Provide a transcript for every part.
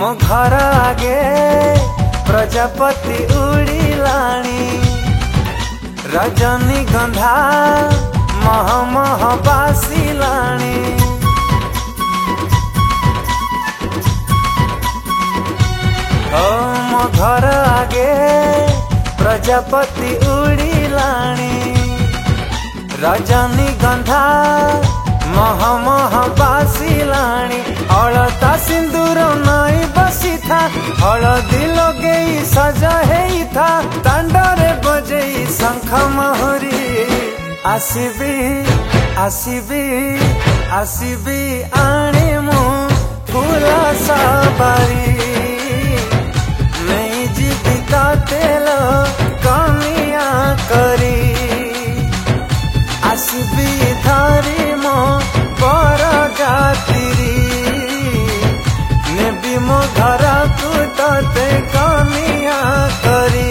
मो घर आगे प्रजापति उड़िलाणी रजनीगंधा मह मह बासिलाणी ओ मो घर आगे प्रजापति उड़िलाणी रजनीगंधा मह मह बासिलाणी अलता सिंदूर नई बसी था हलदी लगे सज हेई था तांडरे बजेई शंख महुरी आसीबी आसीबी आसीबी आने मु फूल सवारी नहीं जीवित तेल कमिया करी आसीबी धरी मो पर गातिरी नेबी मो घर को तते कमिया करी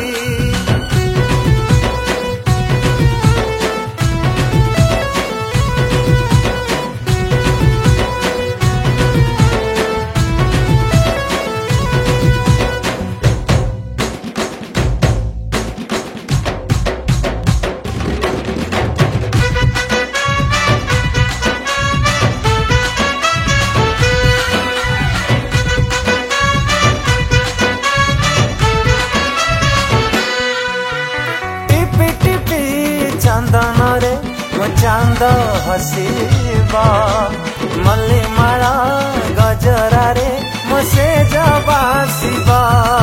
चंदन रे मो चांद हसीबा मल्ली माला गजरा रे मो से जबासीबा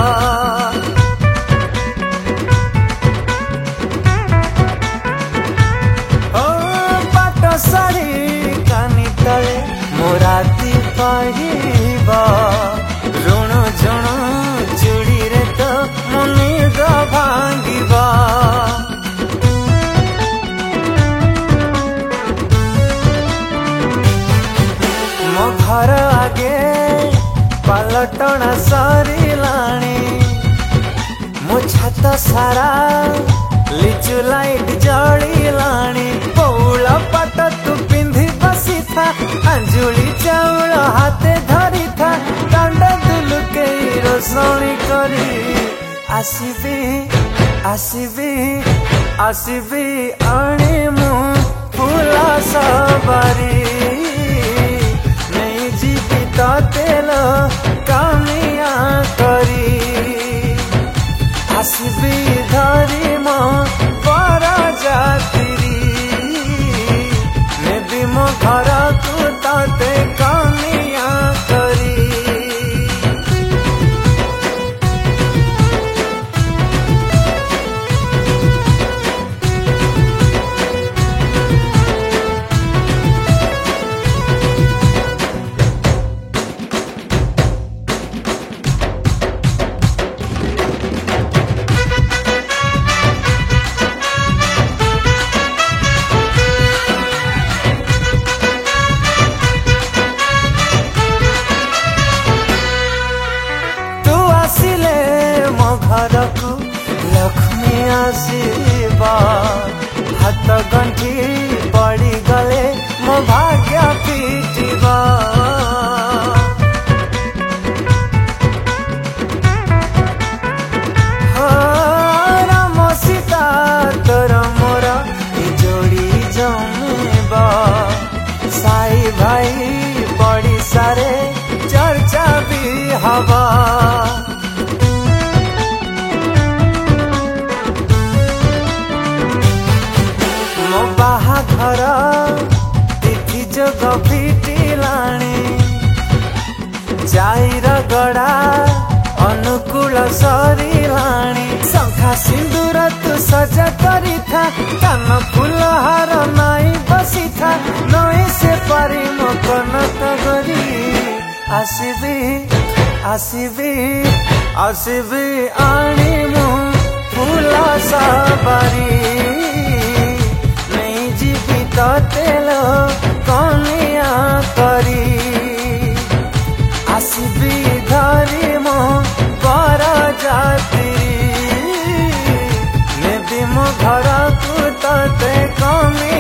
ओ पाट साड़ी कानी तले मो राती पाहिबा ऋण झुण चूड़ी रे तो मो निद भांगिबा मो घर आगे पलटना सरिलाणी मो छात सारा लिचु लाइट जड़िलाणी बौल पाट तू पिंधि बसी था अंजुली चाउल हाथे धरी था दांड दुलुके रोशनी करी आसीबी आसीबी आसीबी आने मु फूल सवारी तेल कमिया करी आसीबी धरी मो पर जातिरी नेबी मो घर को तते कमिया करी घर को लक्ष्मी आसीबा हाथ गंठी पड़ी गले मो भाग्य फिटिबा राम सीता तोर मोर जोड़ी जमेबा साई भाई पड़ी सारे चर्चा भी हवा बाहाघर तिथि जोग फिटिलाणी जाईर गड़ा अनुकूल सरिलाणी शंखा सिंदूर तू सजा करी था कान फूल हार नाई बसी था नई से पारी मो कनक गरी आसीबी आसीबी आसीबी आनी मु फूल सवारी तेल कमिया करी आसीबी धरी मो पर जातिरी नेबी मो घर को तते कमिया